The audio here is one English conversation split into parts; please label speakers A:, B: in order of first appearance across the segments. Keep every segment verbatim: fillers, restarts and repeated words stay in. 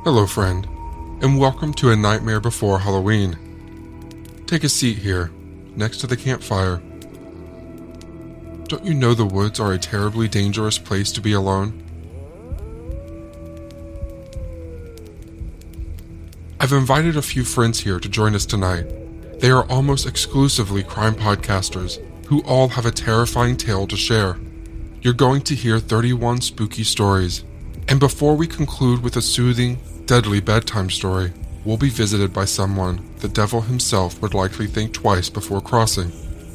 A: Hello, friend, and welcome to A Nightmare Before Halloween. Take a seat here, next to the campfire. Don't you know the woods are a terribly dangerous place to be alone? I've invited a few friends here to join us tonight. They are almost exclusively crime podcasters who all have a terrifying tale to share. You're going to hear thirty-one spooky stories, and before we conclude with a soothing, deadly bedtime story, we'll be visited by someone the devil himself would likely think twice before crossing.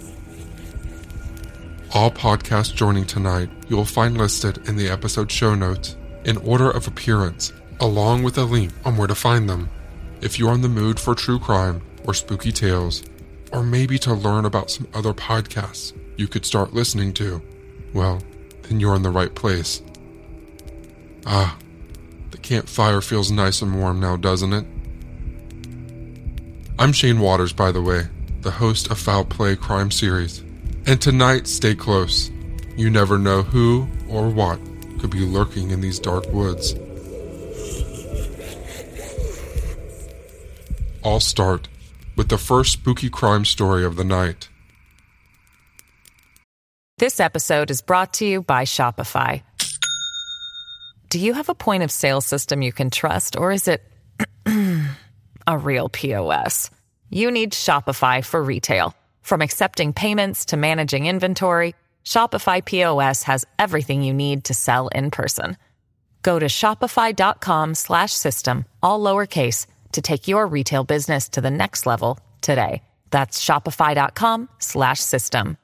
A: All podcasts joining tonight you'll find listed in the episode show notes in order of appearance, along with a link on where to find them. If you're in the mood for true crime or spooky tales, or maybe to learn about some other podcasts you could start listening to, well, then you're in the right place. Ah, the campfire feels nice and warm now, doesn't it? I'm Shane Waters, by the way, the host of Foul Play Crime Series. And tonight, stay close. You never know who or what could be lurking in these dark woods. I'll start with the first spooky crime story of the night.
B: This episode is brought to you by Shopify. Do you have a point of sale system you can trust, or is it a real P O S? You need Shopify for retail. From accepting payments to managing inventory, Shopify P O S has everything you need to sell in person. Go to shopify.com slash system, all lowercase, to take your retail business to the next level today. That's shopify.com slash system.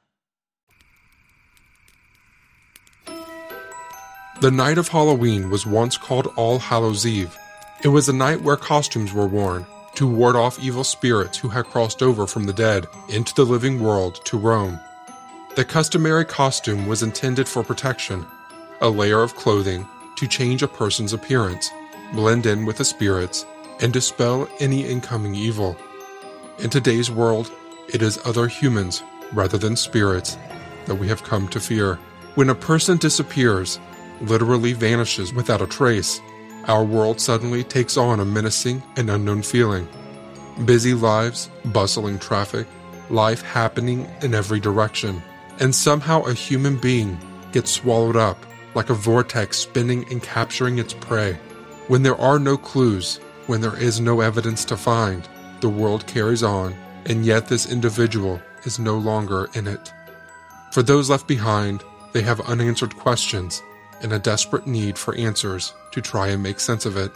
A: The night of Halloween was once called All Hallows Eve. It was a night where costumes were worn to ward off evil spirits who had crossed over from the dead into the living world to roam. The customary costume was intended for protection, a layer of clothing to change a person's appearance, blend in with the spirits, and dispel any incoming evil. In today's world, it is other humans, rather than spirits, that we have come to fear. When a person disappears, literally vanishes without a trace, our world suddenly takes on a menacing and unknown feeling. Busy lives, bustling traffic, life happening in every direction, and somehow a human being gets swallowed up like a vortex spinning and capturing its prey. When there are no clues, when there is no evidence to find, the world carries on, and yet this individual is no longer in it. For those left behind, they have unanswered questions and a desperate need for answers to try and make sense of it.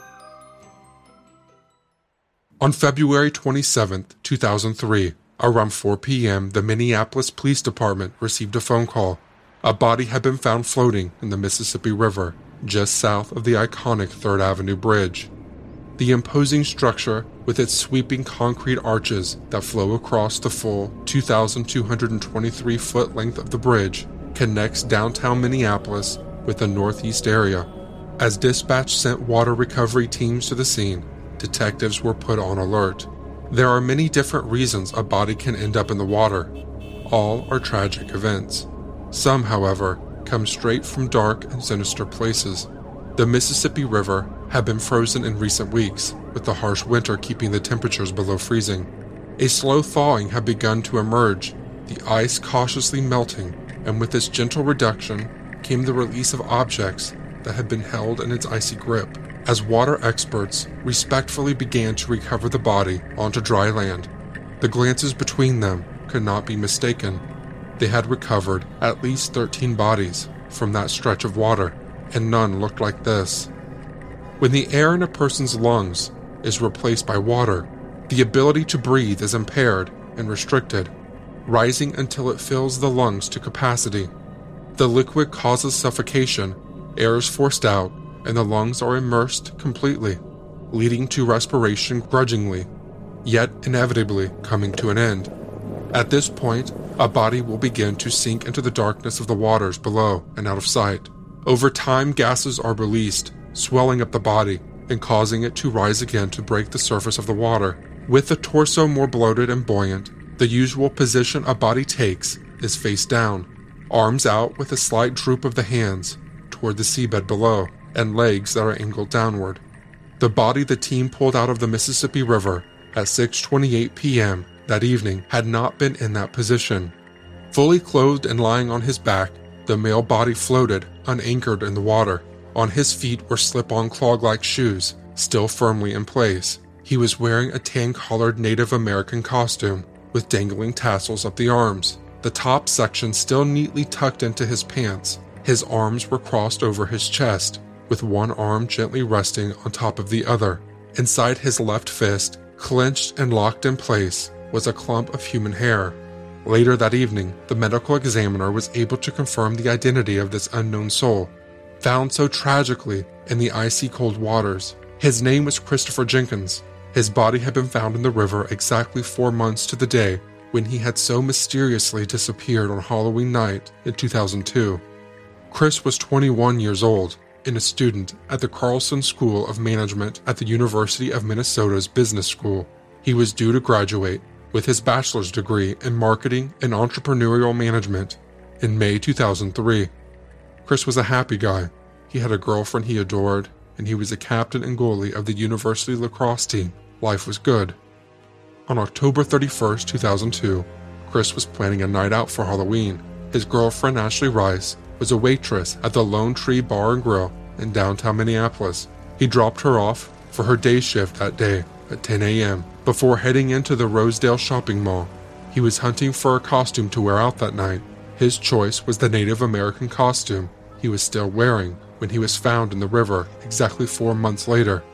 A: On February twenty-seventh, two thousand three, around four p.m., the Minneapolis Police Department received a phone call. A body had been found floating in the Mississippi River, just south of the iconic third Avenue Bridge. The imposing structure, with its sweeping concrete arches that flow across the full two thousand two hundred twenty-three foot length of the bridge, connects downtown Minneapolis with the northeast area. As dispatch sent water recovery teams to the scene, detectives were put on alert. There are many different reasons a body can end up in the water. All are tragic events. Some, however, come straight from dark and sinister places. The Mississippi River had been frozen in recent weeks, with the harsh winter keeping the temperatures below freezing. A slow thawing had begun to emerge, the ice cautiously melting, and with its gentle reduction came the release of objects that had been held in its icy grip, as water experts respectfully began to recover the body onto dry land. The glances between them could not be mistaken. They had recovered at least thirteen bodies from that stretch of water, and none looked like this. When the air in a person's lungs is replaced by water, the ability to breathe is impaired and restricted, rising until it fills the lungs to capacity. The liquid causes suffocation, air is forced out, and the lungs are immersed completely, leading to respiration grudgingly, yet inevitably coming to an end. At this point, a body will begin to sink into the darkness of the waters below and out of sight. Over time, gases are released, swelling up the body and causing it to rise again to break the surface of the water. With the torso more bloated and buoyant, the usual position a body takes is face down, arms out with a slight droop of the hands toward the seabed below, and legs that are angled downward. The body the team pulled out of the Mississippi River at six twenty-eight p.m. that evening had not been in that position. Fully clothed and lying on his back, the male body floated, unanchored in the water. On his feet were slip-on clog-like shoes, still firmly in place. He was wearing a tan-collared Native American costume with dangling tassels up the arms, the top section still neatly tucked into his pants. His arms were crossed over his chest, with one arm gently resting on top of the other. Inside his left fist, clenched and locked in place, was a clump of human hair. Later that evening, the medical examiner was able to confirm the identity of this unknown soul, found so tragically in the icy cold waters. His name was Christopher Jenkins. His body had been found in the river exactly four months to the day when he had so mysteriously disappeared on Halloween night in two thousand two. Chris was twenty-one years old and a student at the Carlson School of Management at the University of Minnesota's Business School. He was due to graduate with his bachelor's degree in marketing and entrepreneurial management in May two thousand three. Chris was a happy guy. He had a girlfriend he adored, and he was a captain and goalie of the university lacrosse team. Life was good. On October thirty-first, two thousand two, Chris was planning a night out for Halloween. His girlfriend, Ashley Rice, was a waitress at the Lone Tree Bar and Grill in downtown Minneapolis. He dropped her off for her day shift that day at ten a.m. before heading into the Rosedale shopping mall. He was hunting for a costume to wear out that night. His choice was the Native American costume he was still wearing when he was found in the river exactly four months later.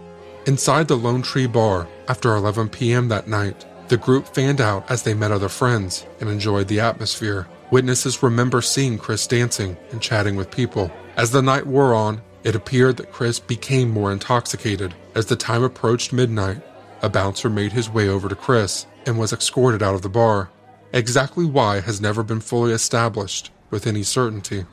A: Inside the Lone Tree Bar, after eleven p.m. that night, the group fanned out as they met other friends and enjoyed the atmosphere. Witnesses remember seeing Chris dancing and chatting with people. As the night wore on, it appeared that Chris became more intoxicated. As the time approached midnight, a bouncer made his way over to Chris and was escorted out of the bar. Exactly why has never been fully established with any certainty.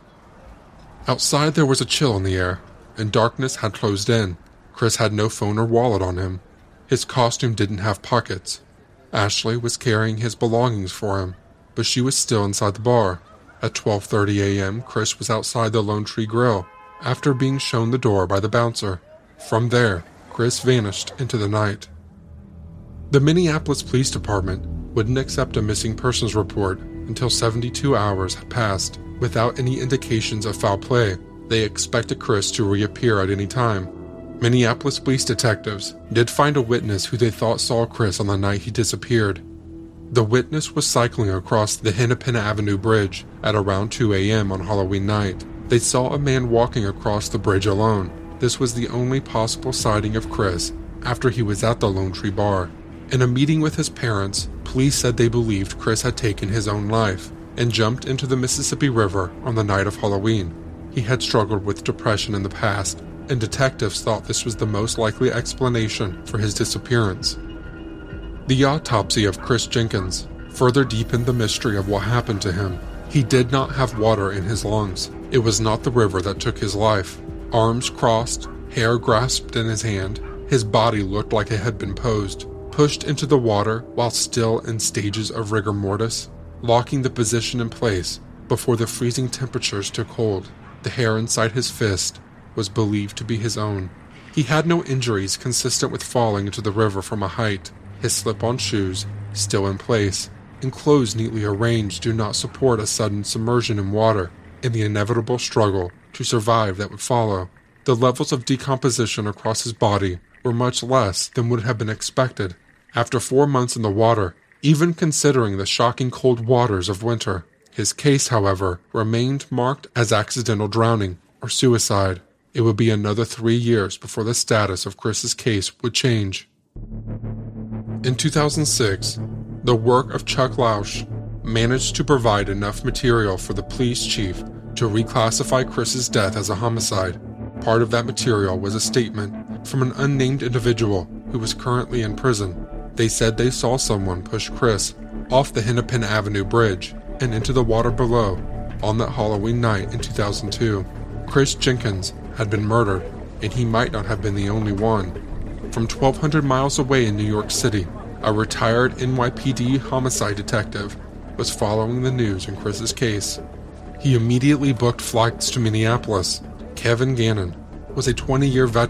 A: Outside there was a chill in the air, and darkness had closed in. Chris had no phone or wallet on him. His costume didn't have pockets. Ashley was carrying his belongings for him, but she was still inside the bar. At twelve thirty a.m., Chris was outside the Lone Tree Grill after being shown the door by the bouncer. From there, Chris vanished into the night. The Minneapolis Police Department wouldn't accept a missing persons report until seventy-two hours had passed. Without any indications of foul play, they expected Chris to reappear at any time. Minneapolis police detectives did find a witness who they thought saw Chris on the night he disappeared. The witness was cycling across the Hennepin Avenue Bridge at around two a.m. on Halloween night. They saw a man walking across the bridge alone. This was the only possible sighting of Chris after he was at the Lone Tree Bar. In a meeting with his parents, police said they believed Chris had taken his own life and jumped into the Mississippi River on the night of Halloween. He had struggled with depression in the past, and detectives thought this was the most likely explanation for his disappearance. The autopsy of Chris Jenkins further deepened the mystery of what happened to him. He did not have water in his lungs. It was not the river that took his life. Arms crossed, hair grasped in his hand, his body looked like it had been posed, pushed into the water while still in stages of rigor mortis, locking the position in place before the freezing temperatures took hold. The hair inside his fist was believed to be his own. He had no injuries consistent with falling into the river from a height. His slip-on shoes, still in place, and clothes neatly arranged, do not support a sudden submersion in water and the inevitable struggle to survive that would follow. The levels of decomposition across his body were much less than would have been expected after four months in the water, even considering the shocking cold waters of winter. His case, however, remained marked as accidental drowning or suicide. It would be another three years before the status of Chris's case would change. In two thousand six, the work of Chuck Lausch managed to provide enough material for the police chief to reclassify Chris's death as a homicide. Part of that material was a statement from an unnamed individual who was currently in prison. They said they saw someone push Chris off the Hennepin Avenue Bridge and into the water below on that Halloween night in two thousand two. Chris Jenkins had been murdered, and he might not have been the only one. From twelve hundred miles away in New York City, a retired N Y P D homicide detective was following the news in Chris's case. He immediately booked flights to Minneapolis. Kevin Gannon was a twenty-year veteran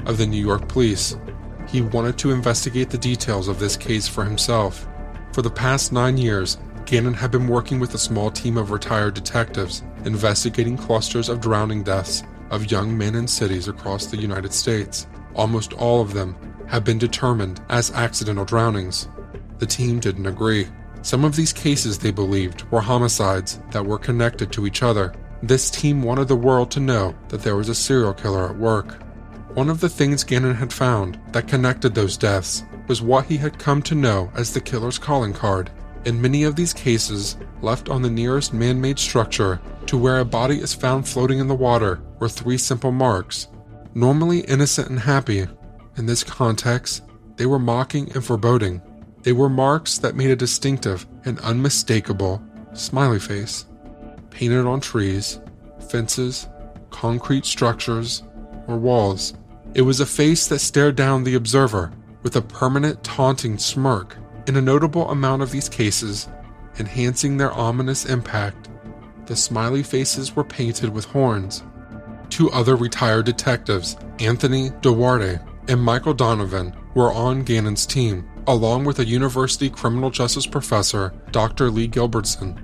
A: of the New York police. He wanted to investigate the details of this case for himself. For the past nine years, Gannon had been working with a small team of retired detectives, investigating clusters of drowning deaths of young men in cities across the United States. Almost all of them have been determined as accidental drownings. The team didn't agree. Some of these cases, they believed, were homicides that were connected to each other. This team wanted the world to know that there was a serial killer at work. One of the things Gannon had found that connected those deaths was what he had come to know as the killer's calling card. In many of these cases, left on the nearest man-made structure to where a body is found floating in the water were three simple marks. Normally innocent and happy, in this context, they were mocking and foreboding. They were marks that made a distinctive and unmistakable smiley face, painted on trees, fences, concrete structures, or walls. It was a face that stared down the observer with a permanent taunting smirk. In a notable amount of these cases, enhancing their ominous impact, the smiley faces were painted with horns. Two other retired detectives, Anthony Duarte and Michael Donovan, were on Gannon's team, along with a university criminal justice professor, Doctor Lee Gilbertson.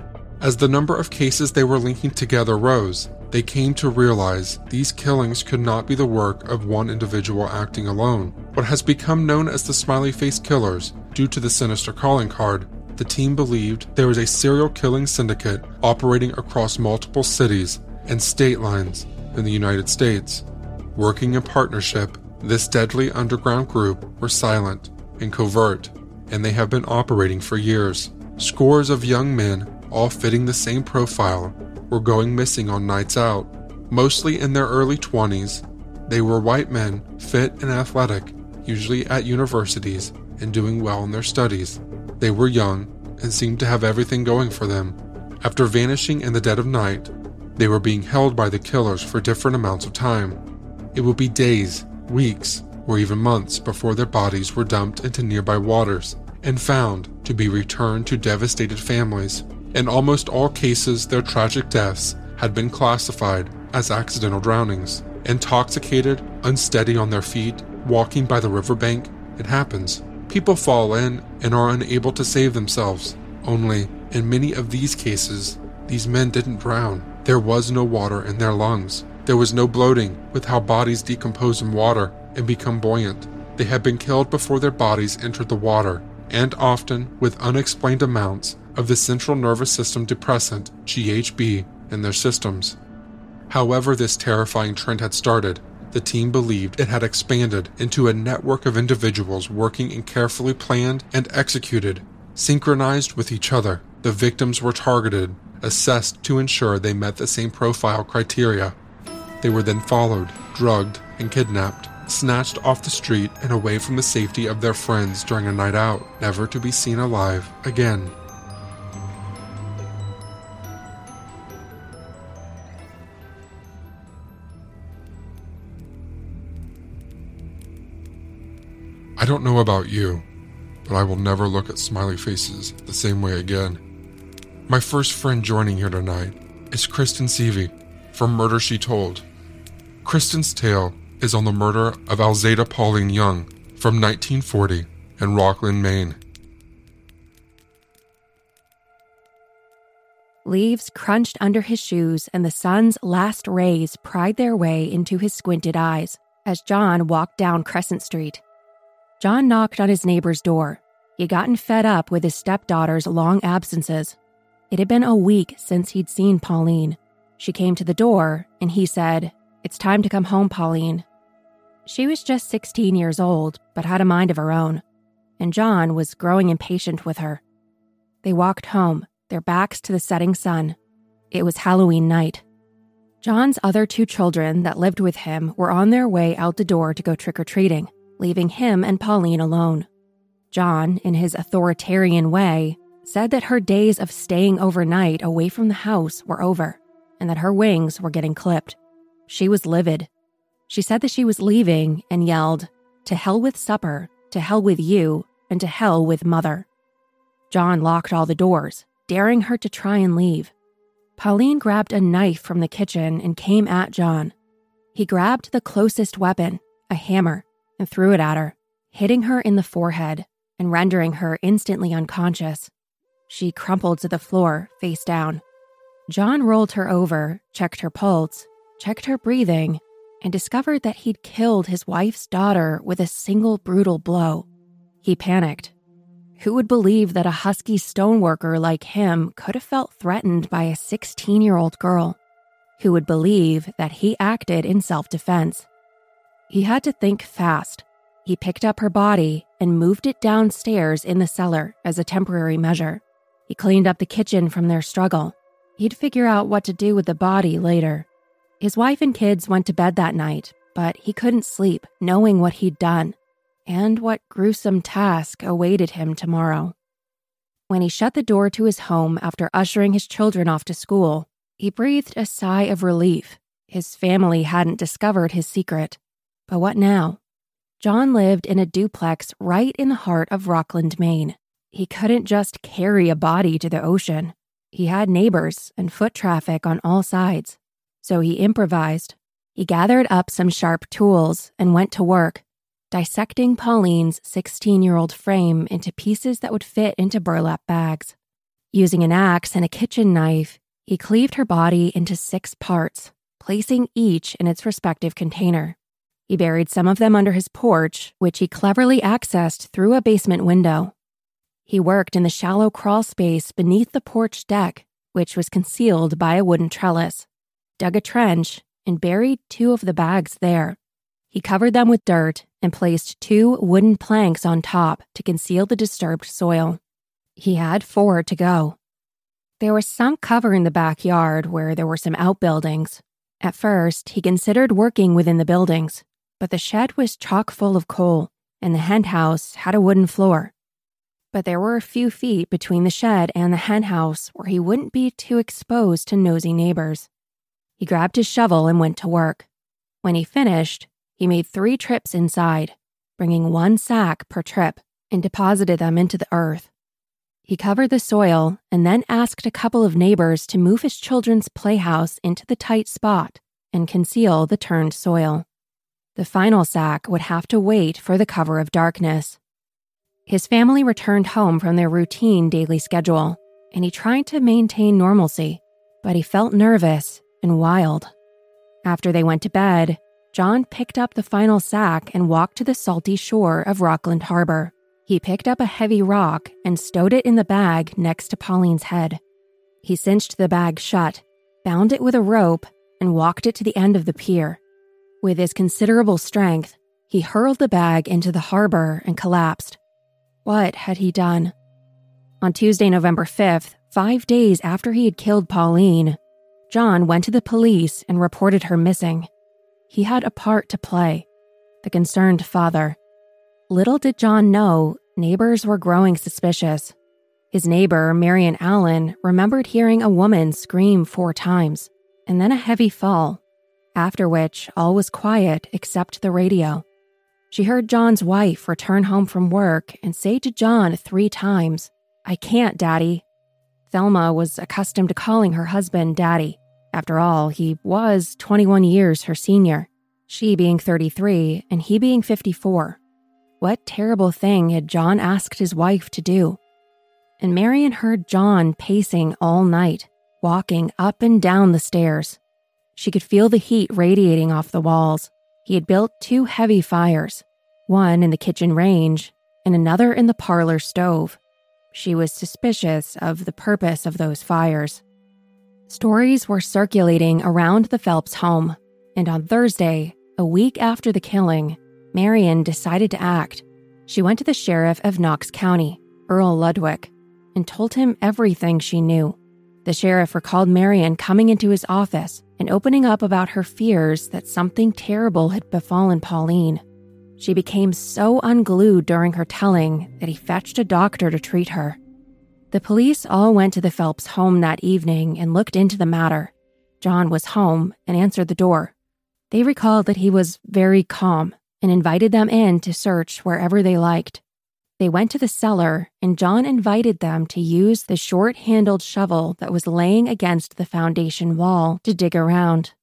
A: As the number of cases they were linking together rose, they came to realize these killings could not be the work of one individual acting alone. What has become known as the smiley face killers, due to the sinister calling card, the team believed there was a serial killing syndicate operating across multiple cities and state lines in the United States. Working in partnership, this deadly underground group were silent and covert, and they have been operating for years. Scores of young men, all fitting the same profile, were going missing on nights out. Mostly in their early twenties, they were white men, fit and athletic, usually at universities and doing well in their studies. They were young and seemed to have everything going for them. After vanishing in the dead of night, they were being held by the killers for different amounts of time. It would be days, weeks, or even months before their bodies were dumped into nearby waters and found to be returned to devastated families. In almost all cases, their tragic deaths had been classified as accidental drownings. Intoxicated, unsteady on their feet, walking by the riverbank, it happens. People fall in and are unable to save themselves. Only, in many of these cases, these men didn't drown. There was no water in their lungs. There was no bloating with how bodies decompose in water and become buoyant. They had been killed before their bodies entered the water, and often with unexplained amounts of the central nervous system depressant, G H B, in their systems. However this terrifying trend had started, the team believed it had expanded into a network of individuals working in carefully planned and executed, synchronized with each other. The victims were targeted, assessed to ensure they met the same profile criteria. They were then followed, drugged, and kidnapped, snatched off the street and away from the safety of their friends during a night out, never to be seen alive again. I don't know about you, but I will never look at smiley faces the same way again. My first friend joining here tonight is Kristen Seavey from Murder, She Told. Kristen's tale is on the murder of Alzada Pauline Young from nineteen forty in Rockland, Maine.
C: Leaves crunched under his shoes and the sun's last rays pried their way into his squinted eyes as John walked down Crescent Street. John knocked on his neighbor's door. He had gotten fed up with his stepdaughter's long absences. It had been a week since he'd seen Pauline. She came to the door, and he said, "It's time to come home, Pauline." She was just sixteen years old, but had a mind of her own, and John was growing impatient with her. They walked home, their backs to the setting sun. It was Halloween night. John's other two children that lived with him were on their way out the door to go trick-or-treating, leaving him and Pauline alone. John, in his authoritarian way, said that her days of staying overnight away from the house were over, and that her wings were getting clipped. She was livid. She said that she was leaving and yelled, "To hell with supper, to hell with you, and to hell with mother." John locked all the doors, daring her to try and leave. Pauline grabbed a knife from the kitchen and came at John. He grabbed the closest weapon, a hammer, and threw it at her, hitting her in the forehead and rendering her instantly unconscious. She crumpled to the floor, face down. John rolled her over, checked her pulse, checked her breathing, and discovered that he'd killed his wife's daughter with a single brutal blow. He panicked. Who would believe that a husky stoneworker like him could have felt threatened by a sixteen-year-old girl? Who would believe that he acted in self-defense? He had to think fast. He picked up her body and moved it downstairs in the cellar as a temporary measure. He cleaned up the kitchen from their struggle. He'd figure out what to do with the body later. His wife and kids went to bed that night, but he couldn't sleep knowing what he'd done and what gruesome task awaited him tomorrow. When he shut the door to his home after ushering his children off to school, he breathed a sigh of relief. His family hadn't discovered his secret. But what now? John lived in a duplex right in the heart of Rockland, Maine. He couldn't just carry a body to the ocean. He had neighbors and foot traffic on all sides. So he improvised. He gathered up some sharp tools and went to work, dissecting Pauline's sixteen-year-old frame into pieces that would fit into burlap bags. Using an axe and a kitchen knife, he cleaved her body into six parts, placing each in its respective container. He buried some of them under his porch, which he cleverly accessed through a basement window. He worked in the shallow crawl space beneath the porch deck, which was concealed by a wooden trellis, dug a trench, and buried two of the bags there. He covered them with dirt and placed two wooden planks on top to conceal the disturbed soil. He had four to go. There was some cover in the backyard where there were some outbuildings. At first, he considered working within the buildings, but the shed was chock full of coal, and the hen house had a wooden floor. But there were a few feet between the shed and the hen house where he wouldn't be too exposed to nosy neighbors. He grabbed his shovel and went to work. When he finished, he made three trips inside, bringing one sack per trip, and deposited them into the earth. He covered the soil and then asked a couple of neighbors to move his children's playhouse into the tight spot and conceal the turned soil. The final sack would have to wait for the cover of darkness. His family returned home from their routine daily schedule, and he tried to maintain normalcy, but he felt nervous and wild. After they went to bed, John picked up the final sack and walked to the salty shore of Rockland Harbor. He picked up a heavy rock and stowed it in the bag next to Pauline's head. He cinched the bag shut, bound it with a rope, and walked it to the end of the pier. With his considerable strength, he hurled the bag into the harbor and collapsed. What had he done? On Tuesday, November fifth, five days after he had killed Pauline, John went to the police and reported her missing. He had a part to play, the concerned father. Little did John know, neighbors were growing suspicious. His neighbor, Marion Allen, remembered hearing a woman scream four times, and then a heavy fall, after which all was quiet except the radio. She heard John's wife return home from work and say to John three times, "I can't, Daddy." Thelma was accustomed to calling her husband Daddy. After all, he was twenty-one years her senior, she being thirty-three and he being fifty-four. What terrible thing had John asked his wife to do? And Marion heard John pacing all night, walking up and down the stairs. She could feel the heat radiating off the walls. He had built two heavy fires, one in the kitchen range and another in the parlor stove. She was suspicious of the purpose of those fires. Stories were circulating around the Phelps home, and on Thursday, a week after the killing, Marion decided to act. She went to the sheriff of Knox County, Earl Ludwig, and told him everything she knew. The sheriff recalled Marion coming into his office and opening up about her fears that something terrible had befallen Pauline. She became so unglued during her telling that he fetched a doctor to treat her. The police all went to the Phelps home that evening and looked into the matter. John was home and answered the door. They recalled that he was very calm and invited them in to search wherever they liked. They went to the cellar, and John invited them to use the short-handled shovel that was laying against the foundation wall to dig around.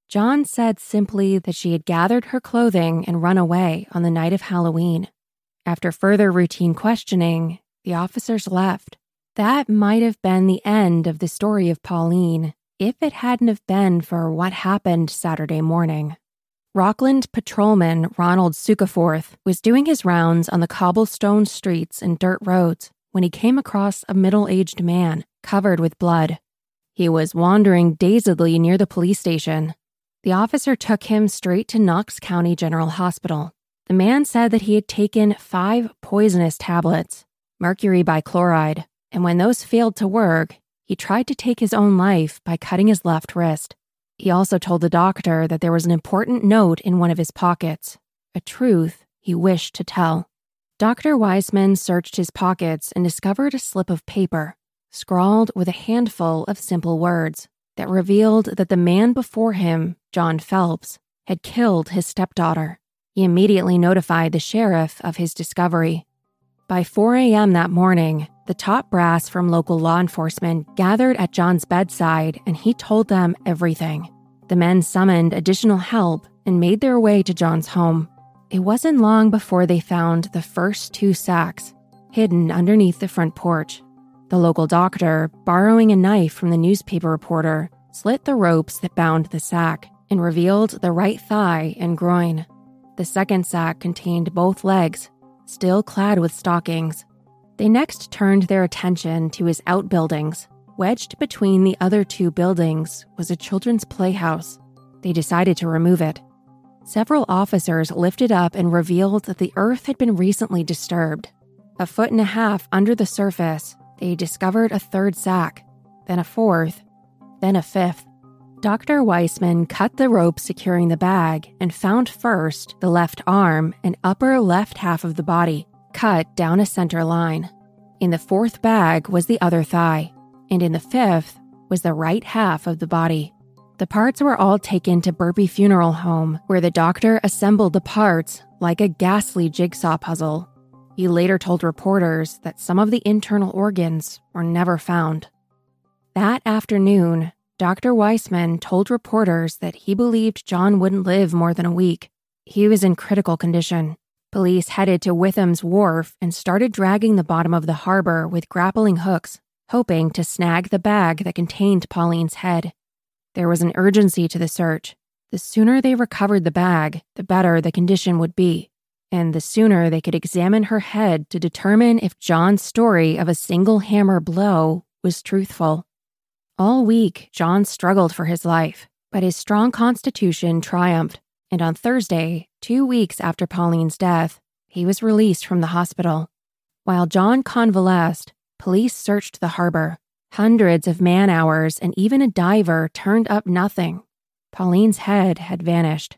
C: John said simply that she had gathered her clothing and run away on the night of Halloween. After further routine questioning, the officers left. That might have been the end of the story of Pauline if it hadn't have been for what happened Saturday morning. Rockland patrolman Ronald Sukeforth was doing his rounds on the cobblestone streets and dirt roads when he came across a middle-aged man covered with blood. He was wandering dazedly near the police station. The officer took him straight to Knox County General Hospital. The man said that he had taken five poisonous tablets, mercury bichloride, and when those failed to work, he tried to take his own life by cutting his left wrist. He also told the doctor that there was an important note in one of his pockets, a truth he wished to tell. Doctor Weissman searched his pockets and discovered a slip of paper, scrawled with a handful of simple words, that revealed that the man before him, John Phelps, had killed his stepdaughter. He immediately notified the sheriff of his discovery. By four a.m. that morning, the top brass from local law enforcement gathered at John's bedside and he told them everything. The men summoned additional help and made their way to John's home. It wasn't long before they found the first two sacks, hidden underneath the front porch. The local doctor, borrowing a knife from the newspaper reporter, slit the ropes that bound the sack and revealed the right thigh and groin. The second sack contained both legs, still clad with stockings. They next turned their attention to his outbuildings. Wedged between the other two buildings was a children's playhouse. They decided to remove it. Several officers lifted up and revealed that the earth had been recently disturbed. A foot and a half under the surface, they discovered a third sack, then a fourth, then a fifth. Doctor Weissman cut the rope securing the bag and found first the left arm and upper left half of the body, cut down a center line. In the fourth bag was the other thigh, and in the fifth was the right half of the body. The parts were all taken to Burpee Funeral Home, where the doctor assembled the parts like a ghastly jigsaw puzzle. He later told reporters that some of the internal organs were never found. That afternoon, Doctor Weissman told reporters that he believed John wouldn't live more than a week. He was in critical condition. Police headed to Witham's Wharf and started dragging the bottom of the harbor with grappling hooks, hoping to snag the bag that contained Pauline's head. There was an urgency to the search. The sooner they recovered the bag, the better the condition would be, and the sooner they could examine her head to determine if John's story of a single hammer blow was truthful. All week, John struggled for his life, but his strong constitution triumphed, and on Thursday, two weeks after Pauline's death, he was released from the hospital. While John convalesced, police searched the harbor. Hundreds of man-hours and even a diver turned up nothing. Pauline's head had vanished.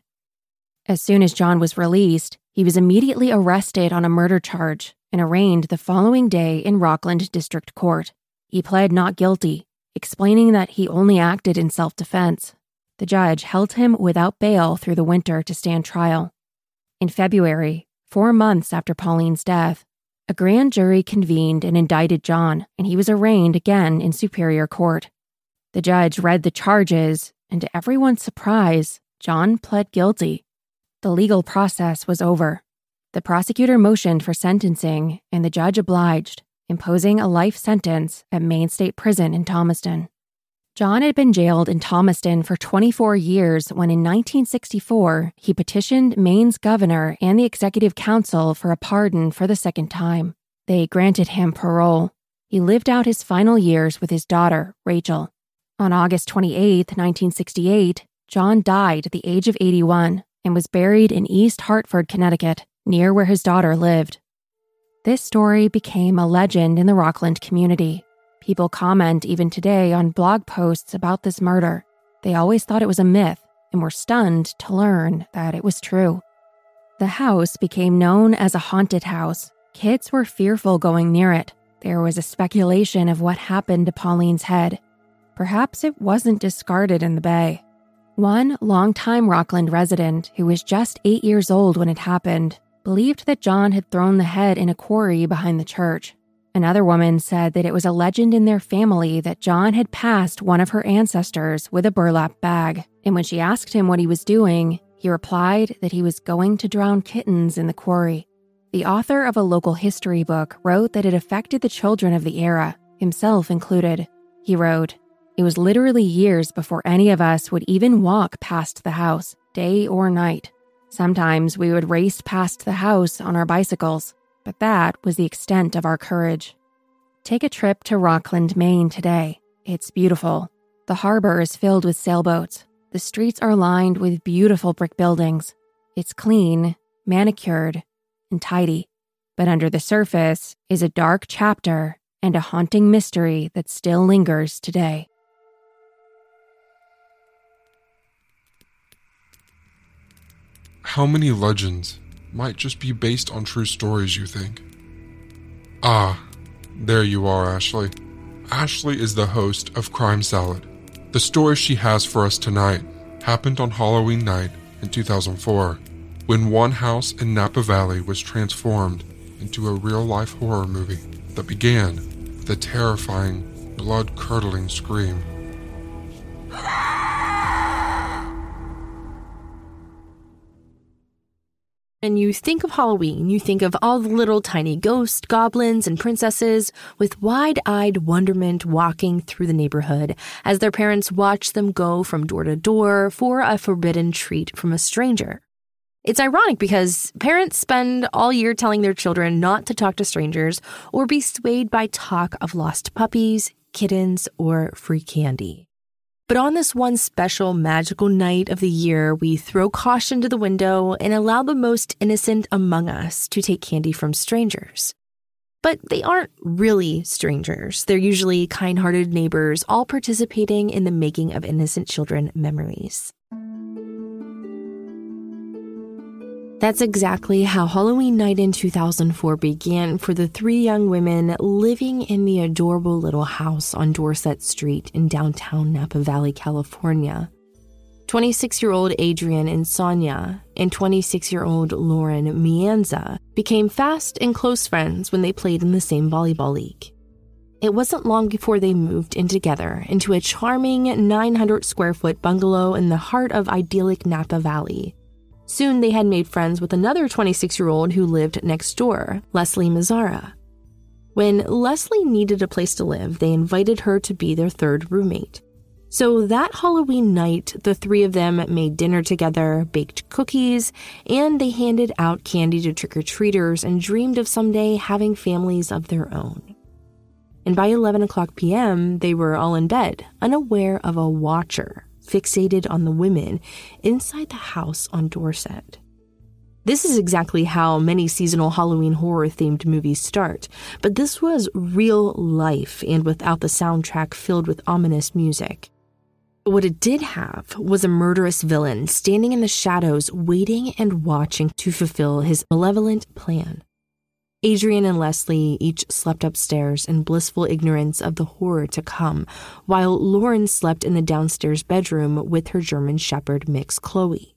C: As soon as John was released, he was immediately arrested on a murder charge and arraigned the following day in Rockland District Court. He pled not guilty, explaining that he only acted in self-defense. The judge held him without bail through the winter to stand trial. In February, four months after Pauline's death, a grand jury convened and indicted John, and he was arraigned again in Superior Court. The judge read the charges, and to everyone's surprise, John pled guilty. The legal process was over. The prosecutor motioned for sentencing, and the judge obliged, imposing a life sentence at Maine State Prison in Thomaston. John had been jailed in Thomaston for twenty-four years when in nineteen sixty-four, he petitioned Maine's governor and the executive council for a pardon for the second time. They granted him parole. He lived out his final years with his daughter, Rachel. On August twenty-eighth, nineteen sixty-eight, John died at the age of eighty-one and was buried in East Hartford, Connecticut, near where his daughter lived. This story became a legend in the Rockland community. People comment even today on blog posts about this murder. They always thought it was a myth and were stunned to learn that it was true. The house became known as a haunted house. Kids were fearful going near it. There was a speculation of what happened to Pauline's head. Perhaps it wasn't discarded in the bay. One longtime Rockland resident, who was just eight years old when it happened, believed that John had thrown the head in a quarry behind the church. Another woman said that it was a legend in their family that John had passed one of her ancestors with a burlap bag, and when she asked him what he was doing, he replied that he was going to drown kittens in the quarry. The author of a local history book wrote that it affected the children of the era, himself included. He wrote, "It was literally years before any of us would even walk past the house, day or night. Sometimes we would race past the house on our bicycles, but that was the extent of our courage." Take a trip to Rockland, Maine today. It's beautiful. The harbor is filled with sailboats. The streets are lined with beautiful brick buildings. It's clean, manicured, and tidy. But under the surface is a dark chapter and a haunting mystery that still lingers today.
A: How many legends might just be based on true stories, you think? Ah, there you are, Ashley. Ashley is the host of Crime Salad. The story she has for us tonight happened on Halloween night in two thousand four, when one house in Napa Valley was transformed into a real-life horror movie that began with a terrifying, blood-curdling scream.
D: And you think of Halloween, you think of all the little tiny ghosts, goblins, and princesses with wide-eyed wonderment walking through the neighborhood as their parents watch them go from door to door for a forbidden treat from a stranger. It's ironic because parents spend all year telling their children not to talk to strangers or be swayed by talk of lost puppies, kittens, or free candy. But on this one special magical night of the year, we throw caution to the window and allow the most innocent among us to take candy from strangers. But they aren't really strangers. They're usually kind-hearted neighbors, all participating in the making of innocent children memories. That's exactly how Halloween night in two thousand four began for the three young women living in the adorable little house on Dorset Street in downtown Napa Valley, California. twenty-six-year-old Adrienne Insomnia and twenty-six-year-old Lauren Mianza became fast and close friends when they played in the same volleyball league. It wasn't long before they moved in together into a charming nine hundred square foot bungalow in the heart of idyllic Napa Valley. Soon they had made friends with another twenty-six-year-old who lived next door, Leslie Mazzara. When Leslie needed a place to live, they invited her to be their third roommate. So that Halloween night, the three of them made dinner together, baked cookies, and they handed out candy to trick-or-treaters and dreamed of someday having families of their own. And by eleven o'clock p.m., they were all in bed, unaware of a watcher fixated on the women inside the house on Dorset. This is exactly how many seasonal Halloween horror-themed movies start, but this was real life and without the soundtrack filled with ominous music. But what it did have was a murderous villain standing in the shadows waiting and watching to fulfill his malevolent plan. Adrienne and Leslie each slept upstairs in blissful ignorance of the horror to come, while Lauren slept in the downstairs bedroom with her German Shepherd mix Chloe.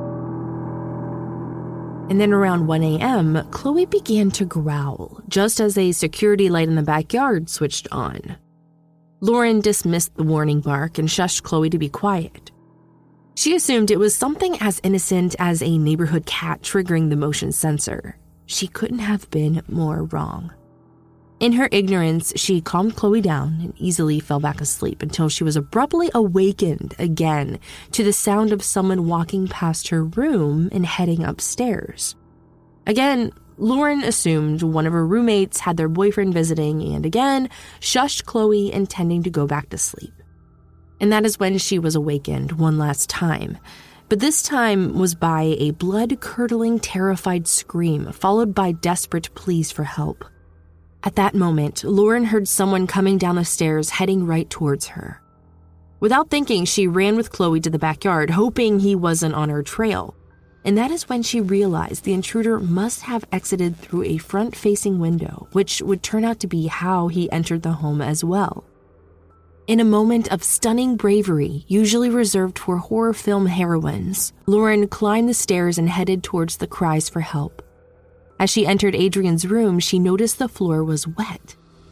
D: And then around one a.m., Chloe began to growl, just as a security light in the backyard switched on. Lauren dismissed the warning bark and shushed Chloe to be quiet. She assumed it was something as innocent as a neighborhood cat triggering the motion sensor. She couldn't have been more wrong. In her ignorance, she calmed Chloe down and easily fell back asleep until she was abruptly awakened again to the sound of someone walking past her room and heading upstairs. Again, Lauren assumed one of her roommates had their boyfriend visiting and again shushed Chloe, intending to go back to sleep. And that is when she was awakened one last time. But this time was by a blood-curdling, terrified scream, followed by desperate pleas for help. At that moment, Lauren heard someone coming down the stairs, heading right towards her. Without thinking, she ran with Chloe to the backyard, hoping he wasn't on her trail. And that is when she realized the intruder must have exited through a front-facing window, which would turn out to be how he entered the home as well. In a moment of stunning bravery, usually reserved for horror film heroines, Lauren climbed the stairs and headed towards the cries for help. As she entered Adrienne's room, she noticed the floor was wet.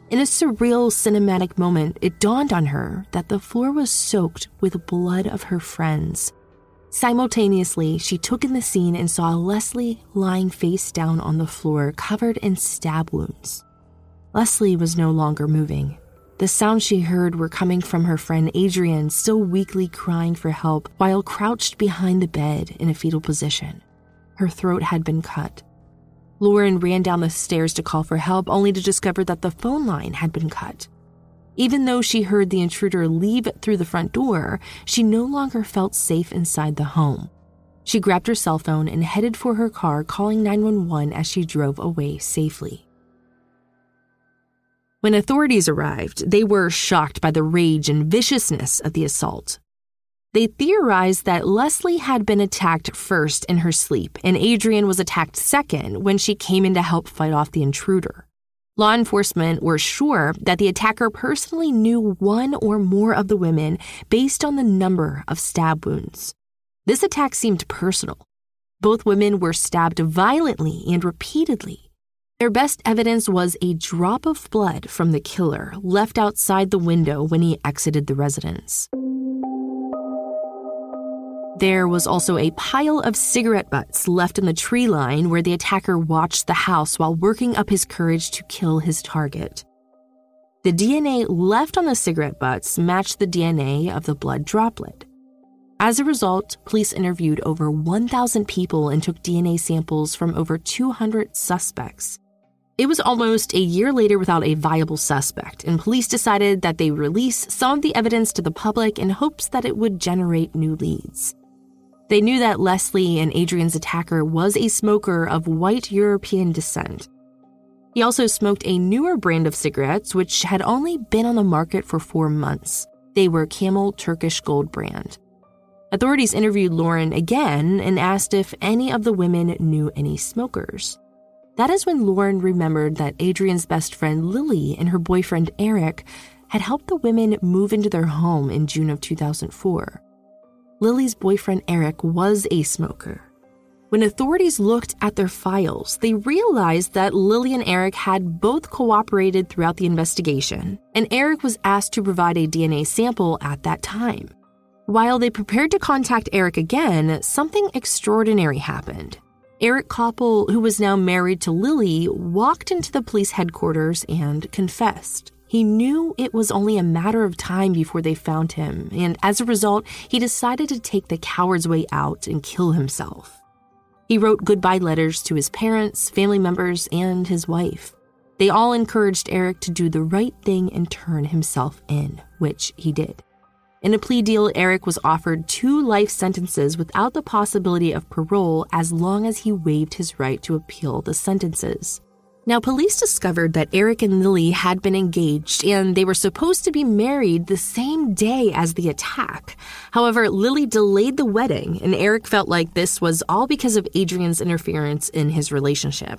D: In a surreal cinematic moment, it dawned on her that the floor was soaked with blood of her friends. Simultaneously, she took in the scene and saw Leslie lying face down on the floor, covered in stab wounds. Leslie was no longer moving. The sounds she heard were coming from her friend Adrian, still weakly crying for help while crouched behind the bed in a fetal position. Her throat had been cut. Lauren ran down the stairs to call for help, only to discover that the phone line had been cut. Even though she heard the intruder leave through the front door, she no longer felt safe inside the home. She grabbed her cell phone and headed for her car, calling nine one one as she drove away safely. When authorities arrived, they were shocked by the rage and viciousness of the assault. They theorized that Leslie had been attacked first in her sleep, and Adrian was attacked second when she came in to help fight off the intruder. Law enforcement were sure that the attacker personally knew one or more of the women based on the number of stab wounds. This attack seemed personal. Both women were stabbed violently and repeatedly. Their best evidence was a drop of blood from the killer left outside the window when he exited the residence. There was also a pile of cigarette butts left in the tree line where the attacker watched the house while working up his courage to kill his target. The D N A left on the cigarette butts matched the D N A of the blood droplet. As a result, police interviewed over one thousand people and took D N A samples from over two hundred suspects. It was almost a year later without a viable suspect, and police decided that they release some of the evidence to the public in hopes that it would generate new leads. They knew that Leslie and Adrian's attacker was a smoker of white European descent. He also smoked a newer brand of cigarettes, which had only been on the market for four months. They were Camel Turkish Gold brand. Authorities interviewed Lauren again and asked if any of the women knew any smokers. That is when Lauren remembered that Adrian's best friend Lily and her boyfriend Eric had helped the women move into their home in June of two thousand four. Lily's boyfriend Eric was a smoker. When authorities looked at their files, they realized that Lily and Eric had both cooperated throughout the investigation, and Eric was asked to provide a D N A sample at that time. While they prepared to contact Eric again, something extraordinary happened. Eric Koppel, who was now married to Lily, walked into the police headquarters and confessed. He knew it was only a matter of time before they found him, and as a result, he decided to take the coward's way out and kill himself. He wrote goodbye letters to his parents, family members, and his wife. They all encouraged Eric to do the right thing and turn himself in, which he did. In a plea deal, Eric was offered two life sentences without the possibility of parole as long as he waived his right to appeal the sentences. Now, police discovered that Eric and Lily had been engaged and they were supposed to be married the same day as the attack. However, Lily delayed the wedding, and Eric felt like this was all because of Adrian's interference in his relationship.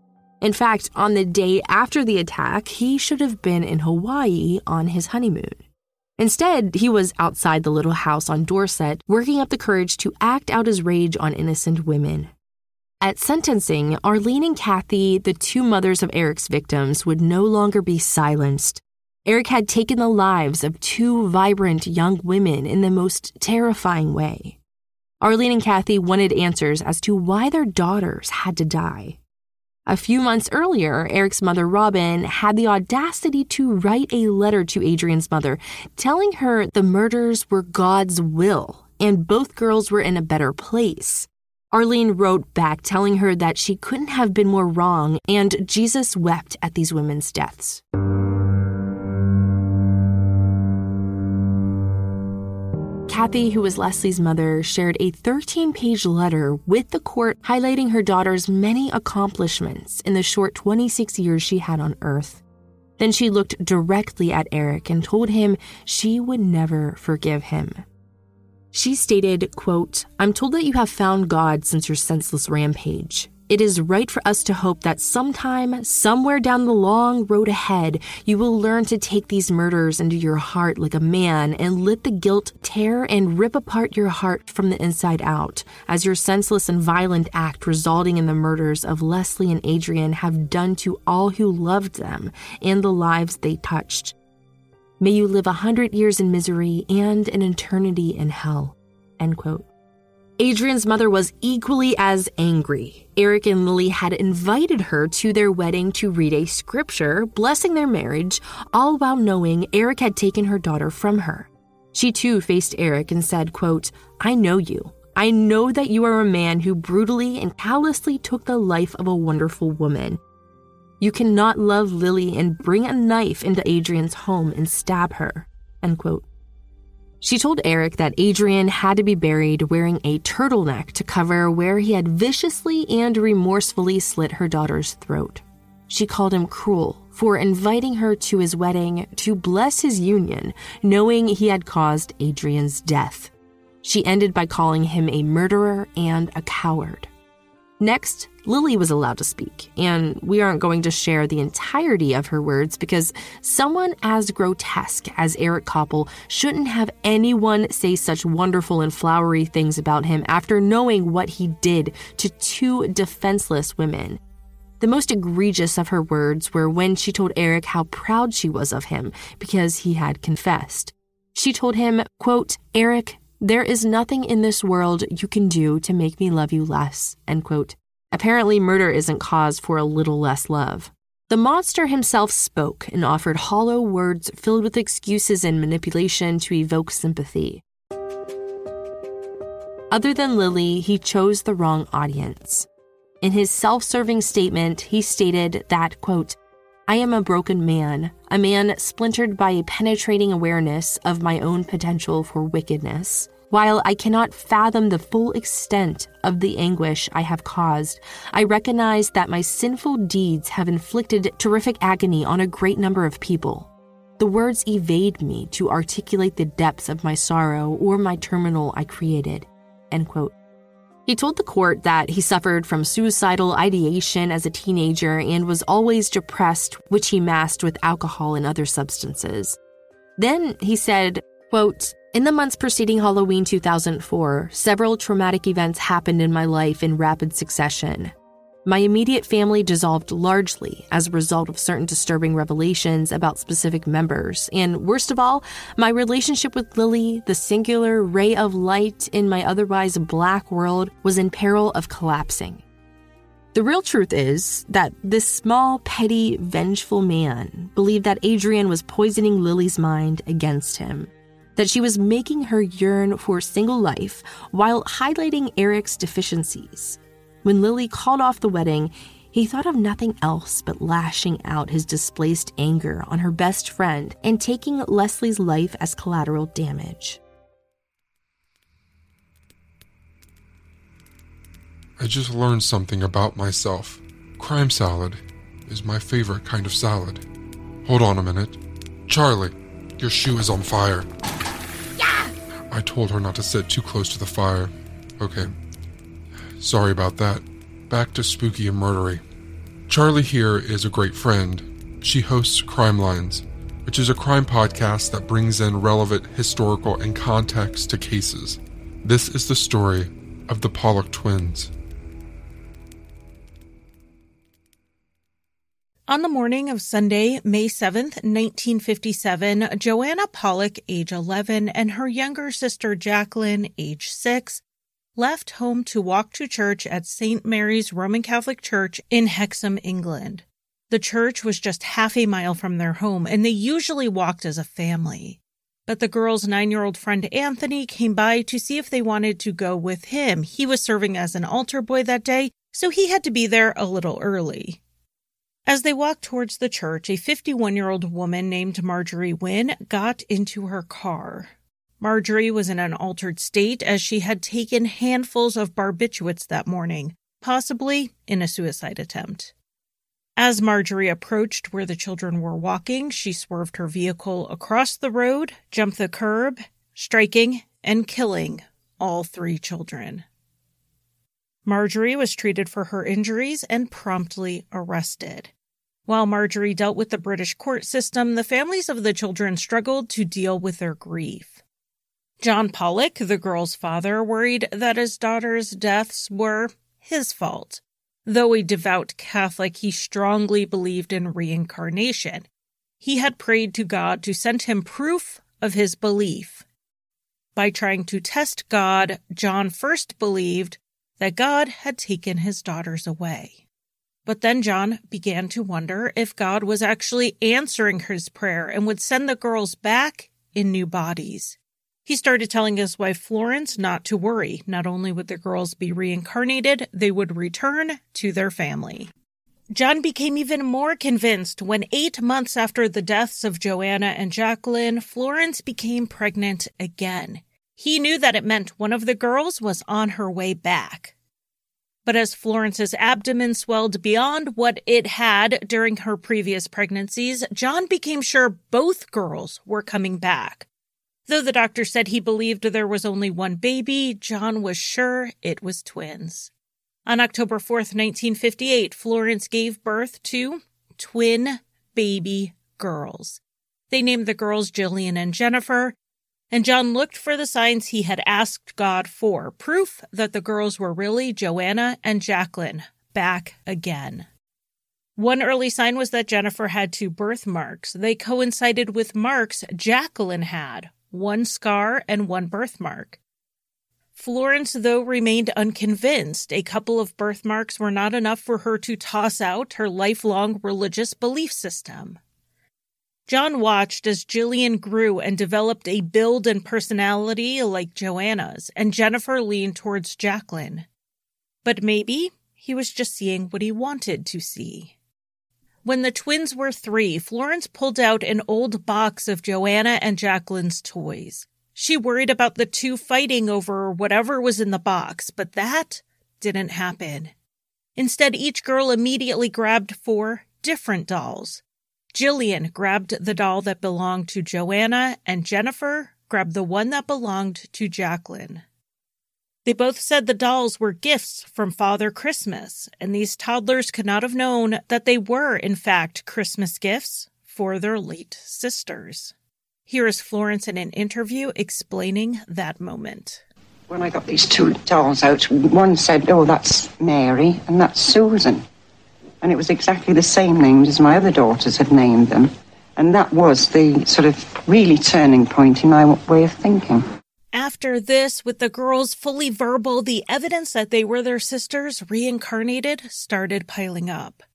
D: In fact, on the day after the attack, he should have been in Hawaii on his honeymoon. Instead, he was outside the little house on Dorset, working up the courage to act out his rage on innocent women. At sentencing, Arlene and Kathy, the two mothers of Eric's victims, would no longer be silenced. Eric had taken the lives of two vibrant young women in the most terrifying way. Arlene and Kathy wanted answers as to why their daughters had to die. A few months earlier, Eric's mother, Robin, had the audacity to write a letter to Adrian's mother, telling her the murders were God's will and both girls were in a better place. Arlene wrote back telling her that she couldn't have been more wrong, and Jesus wept at these women's deaths. Kathy, who was Leslie's mother, shared a thirteen-page letter with the court highlighting her daughter's many accomplishments in the short twenty-six years she had on Earth. Then she looked directly at Eric and told him she would never forgive him. She stated, quote, "I'm told that you have found God since your senseless rampage. It is right for us to hope that sometime, somewhere down the long road ahead, you will learn to take these murders into your heart like a man and let the guilt tear and rip apart your heart from the inside out, as your senseless and violent act resulting in the murders of Leslie and Adrian have done to all who loved them and the lives they touched. May you live a hundred years in misery and an eternity in hell." End quote. Adrian's mother was equally as angry. Eric and Lily had invited her to their wedding to read a scripture, blessing their marriage, all while knowing Eric had taken her daughter from her. She too faced Eric and said, quote, "I know you. I know that you are a man who brutally and callously took the life of a wonderful woman. You cannot love Lily and bring a knife into Adrian's home and stab her." End quote. She told Eric that Adrian had to be buried wearing a turtleneck to cover where he had viciously and remorsefully slit her daughter's throat. She called him cruel for inviting her to his wedding to bless his union, knowing he had caused Adrian's death. She ended by calling him a murderer and a coward. Next, Lily was allowed to speak, and we aren't going to share the entirety of her words because someone as grotesque as Eric Koppel shouldn't have anyone say such wonderful and flowery things about him after knowing what he did to two defenseless women. The most egregious of her words were when she told Eric how proud she was of him because he had confessed. She told him, quote, "Eric, there is nothing in this world you can do to make me love you less," end quote. Apparently, murder isn't cause for a little less love. The monster himself spoke and offered hollow words filled with excuses and manipulation to evoke sympathy. Other than Lily, he chose the wrong audience. In his self-serving statement, he stated that, quote, "I am a broken man, a man splintered by a penetrating awareness of my own potential for wickedness. While I cannot fathom the full extent of the anguish I have caused, I recognize that my sinful deeds have inflicted terrific agony on a great number of people. The words evade me to articulate the depths of my sorrow or my terminal I created." End quote. He told the court that he suffered from suicidal ideation as a teenager and was always depressed, which he masked with alcohol and other substances. Then he said, quote, "In the months preceding Halloween two thousand four, several traumatic events happened in my life in rapid succession. My immediate family dissolved largely as a result of certain disturbing revelations about specific members, and worst of all, my relationship with Lily, the singular ray of light in my otherwise black world, was in peril of collapsing. The real truth is that this small, petty, vengeful man believed that Adrian was poisoning Lily's mind against him, that she was making her yearn for single life while highlighting Eric's deficiencies. When Lily called off the wedding, he thought of nothing else but lashing out his displaced anger on her best friend and taking Leslie's life as collateral damage."
A: I just learned something about myself. Crime salad is my favorite kind of salad. Hold on a minute. Charlie, your shoe is on fire. Yeah! I told her not to sit too close to the fire. Okay. Sorry about that. Back to spooky and murdery. Charlie here is a great friend. She hosts Crime Lines, which is a crime podcast that brings in relevant historical and context to cases. This is the story of the Pollock twins.
E: On the morning of Sunday, May seventh, nineteen fifty-seven, Joanna Pollock, age eleven, and her younger sister Jacqueline, age six, left home to walk to church at Saint Mary's Roman Catholic Church in Hexham, England. The church was just half a mile from their home, and they usually walked as a family. But the girls' nine-year-old friend Anthony came by to see if they wanted to go with him. He was serving as an altar boy that day, so he had to be there a little early. As they walked towards the church, a fifty-one-year-old woman named Marjorie Wynne got into her car. Marjorie was in an altered state as she had taken handfuls of barbiturates that morning, possibly in a suicide attempt. As Marjorie approached where the children were walking, she swerved her vehicle across the road, jumped the curb, striking and killing all three children. Marjorie was treated for her injuries and promptly arrested. While Marjorie dealt with the British court system, the families of the children struggled to deal with their grief. John Pollock, the girls' father, worried that his daughter's deaths were his fault. Though a devout Catholic, he strongly believed in reincarnation. He had prayed to God to send him proof of his belief. By trying to test God, John first believed that God had taken his daughters away. But then John began to wonder if God was actually answering his prayer and would send the girls back in new bodies. He started telling his wife Florence not to worry. Not only would the girls be reincarnated, they would return to their family. John became even more convinced when eight months after the deaths of Joanna and Jacqueline, Florence became pregnant again. He knew that it meant one of the girls was on her way back. But as Florence's abdomen swelled beyond what it had during her previous pregnancies, John became sure both girls were coming back. Though the doctor said he believed there was only one baby, John was sure it was twins. On October fourth, nineteen fifty-eight, Florence gave birth to twin baby girls. They named the girls Jillian and Jennifer, and John looked for the signs he had asked God for, proof that the girls were really Joanna and Jacqueline, back again. One early sign was that Jennifer had two birthmarks. They coincided with marks Jacqueline had, one scar and one birthmark. Florence, though, remained unconvinced. A couple of birthmarks were not enough for her to toss out her lifelong religious belief system. John watched as Jillian grew and developed a build and personality like Joanna's, and Jennifer leaned towards Jacqueline. But maybe he was just seeing what he wanted to see. When the twins were three, Florence pulled out an old box of Joanna and Jacqueline's toys. She worried about the two fighting over whatever was in the box, but that didn't happen. Instead, each girl immediately grabbed four different dolls. Jillian grabbed the doll that belonged to Joanna, and Jennifer grabbed the one that belonged to Jacqueline. They both said the dolls were gifts from Father Christmas, and these toddlers could not have known that they were, in fact, Christmas gifts for their late sisters. Here is Florence in an interview explaining that moment.
F: When I got these two dolls out, one said, "Oh, that's Mary, and that's Susan." And it was exactly the same names as my other daughters had named them. And that was the sort of really turning point in my way of thinking.
E: After this, with the girls fully verbal, the evidence that they were their sisters reincarnated started piling up.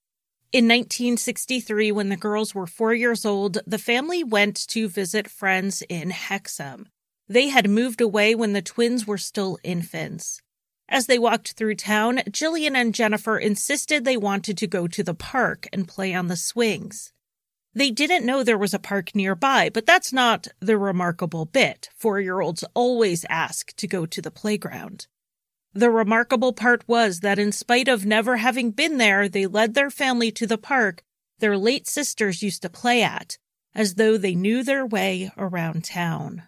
E: In nineteen sixty-three, when the girls were four years old, the family went to visit friends in Hexham. They had moved away when the twins were still infants. As they walked through town, Jillian and Jennifer insisted they wanted to go to the park and play on the swings. They didn't know there was a park nearby, but that's not the remarkable bit. Four-year-olds always ask to go to the playground. The remarkable part was that in spite of never having been there, they led their family to the park their late sisters used to play at, as though they knew their way around town.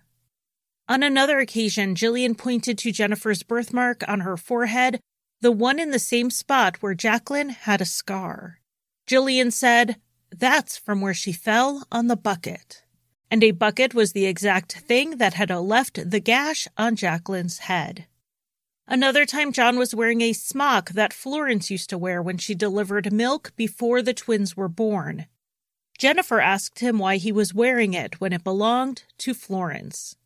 E: On another occasion, Jillian pointed to Jennifer's birthmark on her forehead, the one in the same spot where Jacqueline had a scar. Jillian said, "That's from where she fell on the bucket." And a bucket was the exact thing that had left the gash on Jacqueline's head. Another time, John was wearing a smock that Florence used to wear when she delivered milk before the twins were born. Jennifer asked him why he was wearing it when it belonged to Florence.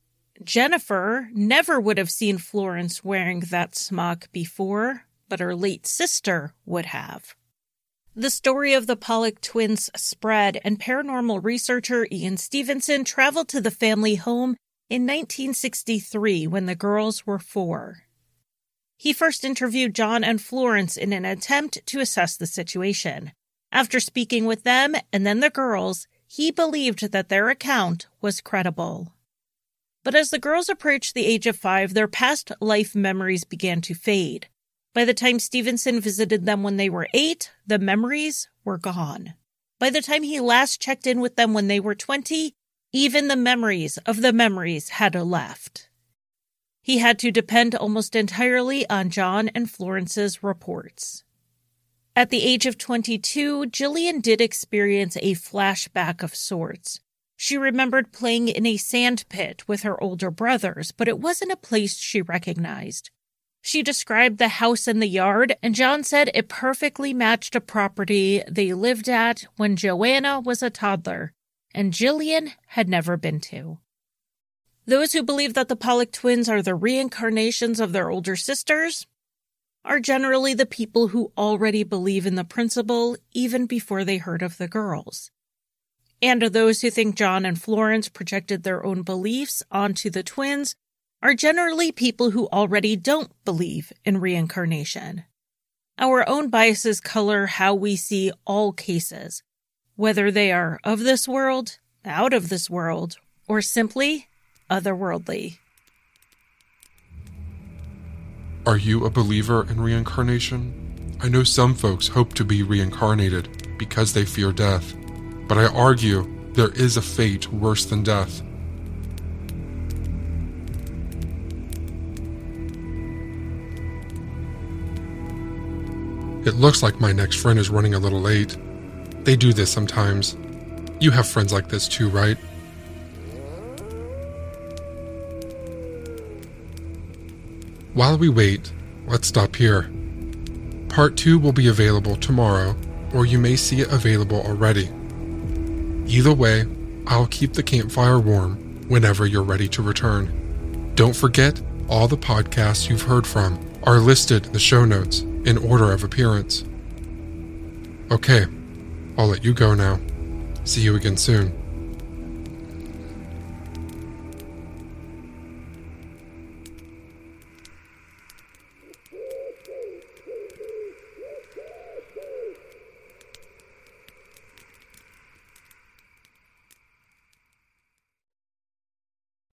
E: Jennifer never would have seen Florence wearing that smock before, but her late sister would have. The story of the Pollock twins spread, and paranormal researcher Ian Stevenson traveled to the family home in nineteen sixty-three when the girls were four. He first interviewed John and Florence in an attempt to assess the situation. After speaking with them and then the girls, he believed that their account was credible. But as the girls approached the age of five, their past life memories began to fade. By the time Stevenson visited them when they were eight, the memories were gone. By the time he last checked in with them when they were twenty, even the memories of the memories had left. He had to depend almost entirely on John and Florence's reports. At the age of twenty-two, Jillian did experience a flashback of sorts. She remembered playing in a sand pit with her older brothers, but it wasn't a place she recognized. She described the house and the yard, and John said it perfectly matched a property they lived at when Joanna was a toddler, and Jillian had never been to. Those who believe that the Pollock twins are the reincarnations of their older sisters are generally the people who already believe in the principle even before they heard of the girls. And those who think John and Florence projected their own beliefs onto the twins are generally people who already don't believe in reincarnation. Our own biases color how we see all cases, whether they are of this world, out of this world, or simply otherworldly.
A: Are you a believer in reincarnation? I know some folks hope to be reincarnated because they fear death, but I argue there is a fate worse than death. It looks like my next friend is running a little late. They do this sometimes. You have friends like this too, right? While we wait, let's stop here. Part two will be available tomorrow, or you may see it available already. Either way, I'll keep the campfire warm whenever you're ready to return. Don't forget, all the podcasts you've heard from are listed in the show notes in order of appearance. Okay, I'll let you go now. See you again soon.